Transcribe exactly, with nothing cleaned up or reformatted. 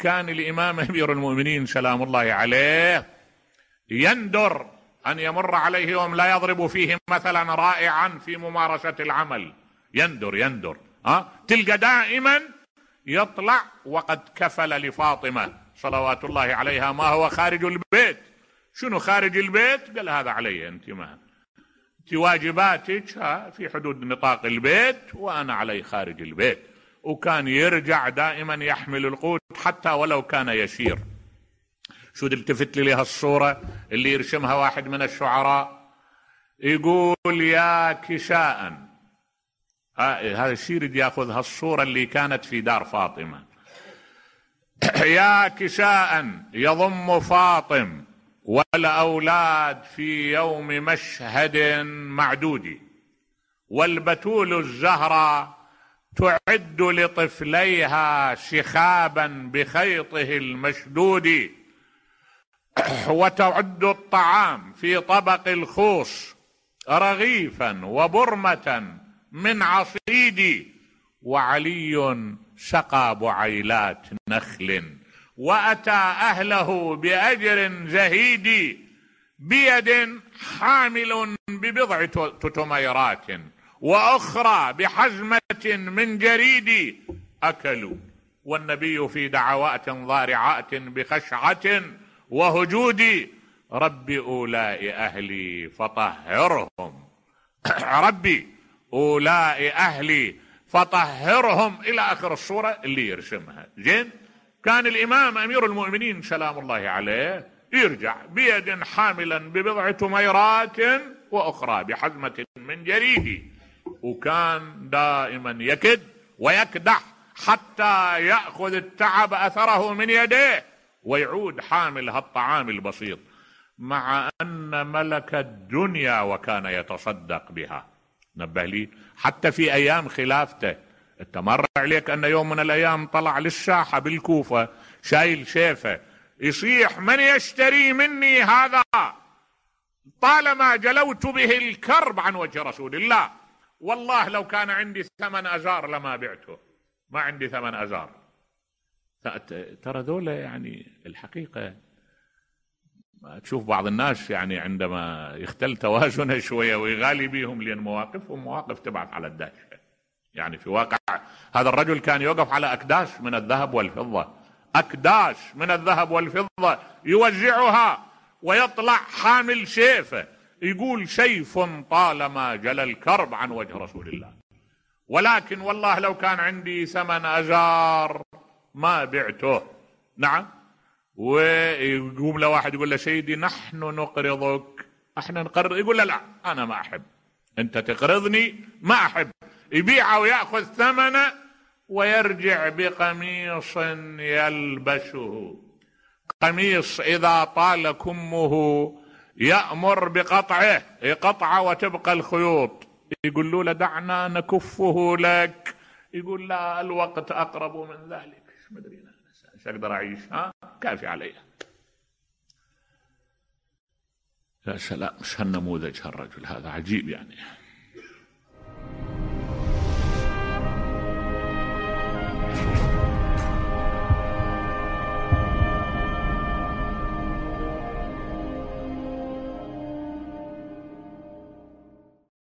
كان الإمام أمير المؤمنين سلام الله عليه يندر أن يمر عليه يوم لا يضرب فيه مثلا رائعا في ممارسة العمل. يندر يندر ها تلقى دائما يطلع وقد كفل لفاطمة صلوات الله عليها ما هو خارج البيت. شنو خارج البيت؟ قال هذا علي أنت، ما أنت واجباتك في حدود نطاق البيت وأنا علي خارج البيت. وكان يرجع دائما يحمل القوت حتى ولو كان يسير. شو التفت لي هالصورة اللي يرسمها واحد من الشعراء، يقول يا كساء، هذا الشيء يريد ياخذ هالصورة اللي كانت في دار فاطمة. يا كساء يضم فاطم والأولاد في يوم مشهد معدود، والبتول الزهراء تعد لطفليها شخابا بخيطه المشدود، وتعد الطعام في طبق الخوص رغيفا وبرمة من عصيد، وعلي سقى بعيلات نخل وأتى أهله بأجر زهيد، بيد حامل ببضع تتميرات وأخرى بحزمة من جريد، أكلوا والنبي في دعوات ضارعات بخشعة وهجود، ربي أولاء أهلي فطهرهم ربي أولاء أهلي فطهرهم، إلى آخر الصورة اللي يرسمها. زين، كان الإمام أمير المؤمنين سلام الله عليه يرجع بيد حاملا ببضع تميرات وأخرى بحزمة من جريد، وكان دائما يكد ويكدح حتى يأخذ التعب أثره من يديه ويعود حامل هالطعام البسيط، مع أن ملك الدنيا وكان يتصدق بها. نبه لي حتى في أيام خلافته، انت مر عليك أن يوم من الأيام طلع للساحة بالكوفة شايل سيفه يصيح من يشتري مني هذا طالما جلوت به الكرب عن وجه رسول الله، والله لو كان عندي ثمن أزار لما بعته، ما عندي ثمن أزار. ترى ذولا يعني الحقيقة تشوف بعض الناس يعني عندما يختل توازنه شوية ويغالي بيهم، لأن مواقفهم مواقف تبعث على الدهشة. يعني في واقع هذا الرجل كان يوقف على أكداس من الذهب والفضة، أكداس من الذهب والفضة يوزعها، ويطلع حامل سيفه يقول سيف طالما جل الكرب عن وجه رسول الله، ولكن والله لو كان عندي ثمن أزار ما بعته. نعم. ويقوم له واحد يقول له سيدي نحن نقرضك، احنا نقرض، يقول له لا أنا ما أحب، أنت تقرضني ما أحب. يبيعه ويأخذ ثمنه ويرجع بقميص يلبسه، قميص إذا طال كمه يأمر بقطعه، يقطعه وتبقى الخيوط. يقول له دعنا نكفه لك، يقول لا الوقت أقرب من ذلك، ما أدري أنا ايش أقدر أعيش، ها كافي عليها. يا سلام، مش هالنموذج هالرجل هذا عجيب يعني.